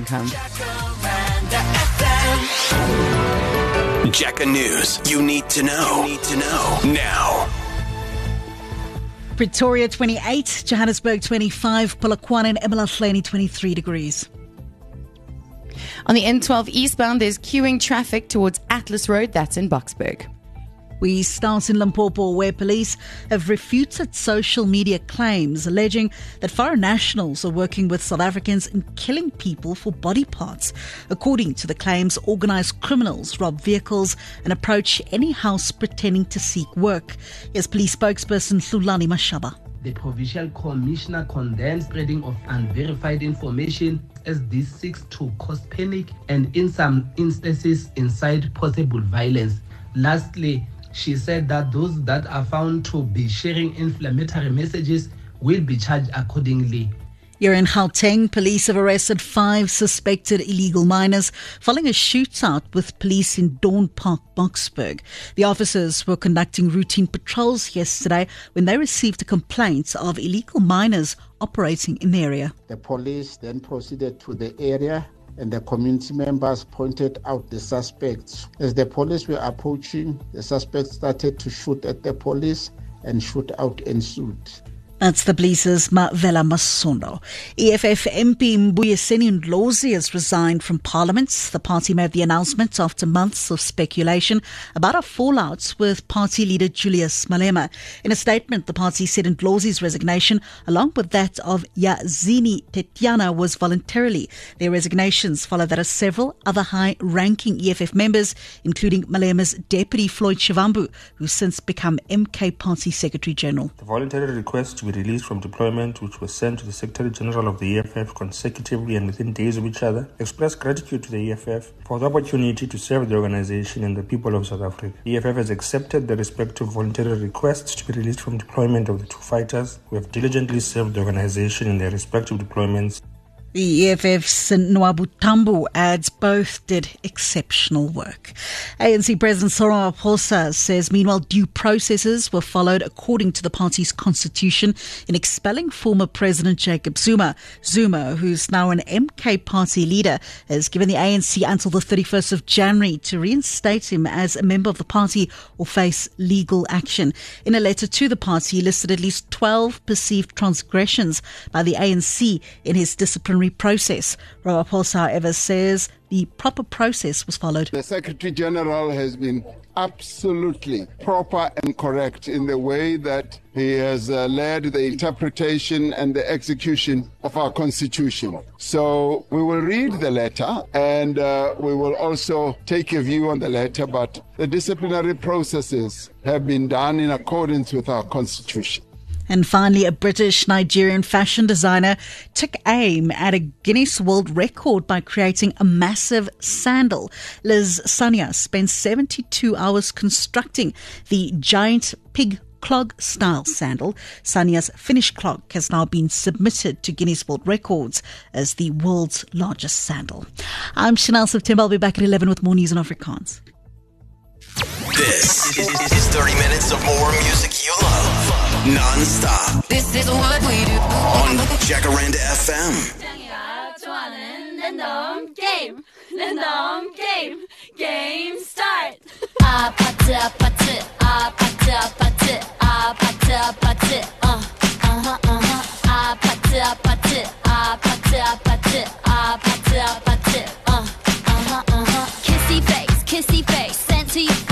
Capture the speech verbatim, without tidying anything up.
income. Jacka News. You need to know. You need to know now. Pretoria twenty-eight, Johannesburg twenty-five, Polokwane and eMalahleni twenty-three degrees. On the N twelve eastbound, there's queuing traffic towards Atlas Road. That's in Boksburg. We start in Limpopo, where police have refuted social media claims alleging that foreign nationals are working with South Africans in killing people for body parts. According to the claims, organised criminals rob vehicles and approach any house pretending to seek work. Here's police spokesperson Hlulani Mashaba. The Provincial Commissioner condemns spreading of unverified information as this seeks to cause panic and in some instances incite possible violence. Lastly, she said that those that are found to be sharing inflammatory messages will be charged accordingly. Here in Gauteng, police have arrested five suspected illegal miners following a shootout with police in Dawn Park, Boksburg. The officers were conducting routine patrols yesterday when they received a complaint of illegal miners operating in the area. The police then proceeded to the area and the community members pointed out the suspects. As the police were approaching, the suspects started to shoot at the police and shootout ensued. That's the police's Mavela Masondo. E F F M P Mbuyiseni Ndlozi has resigned from Parliament. The party made the announcement after months of speculation about a fallout with party leader Julius Malema. In a statement, the party said Ndlozi's resignation, along with that of Yazini Tetiana, was voluntarily. Their resignations follow that of several other high-ranking E F F members, including Malema's deputy Floyd Shivambu, who's since become M K Party Secretary General. The voluntary request to be released from deployment, which was sent to the Secretary General of the E F F consecutively and within days of each other, expressed gratitude to the E F F for the opportunity to serve the organization and the people of South Africa. The E F F has accepted the respective voluntary requests to be released from deployment of the two fighters who have diligently served the organization in their respective deployments. The E F F's Nwabu Tambo adds both did exceptional work. A N C President Cyril Ramaphosa says, meanwhile, due processes were followed according to the party's constitution in expelling former President Jacob Zuma. Zuma, who's now an M K party leader, has given the A N C until the thirty-first of January to reinstate him as a member of the party or face legal action. In a letter to the party, he listed at least twelve perceived transgressions by the A N C in his disciplinary process. Ramaphosa, however, says the proper process was followed. The Secretary General has been absolutely proper and correct in the way that he has uh, led the interpretation and the execution of our Constitution. So we will read the letter and uh, we will also take a view on the letter, but the disciplinary processes have been done in accordance with our Constitution. And finally, a British-Nigerian fashion designer took aim at a Guinness World Record by creating a massive sandal. Liz Sanya spent seventy-two hours constructing the giant pig clog-style sandal. Sanya's finished clog has now been submitted to Guinness World Records as the world's largest sandal. I'm Chanel September. I'll be back at eleven with more news in Afrikaans. This is, is, is thirty minutes of more music you love, non-stop. This is what we do on Jacaranda F M. Game, game, game start. Ah, pata, pata, ah, pata, pata, ah, pata, pata, uh, uh-huh, uh-huh. Ah, pata, pata, ah, pata, pata, ah, pata, pata, uh, uh-huh, uh-huh. Kissy face, kissy face, sent to you.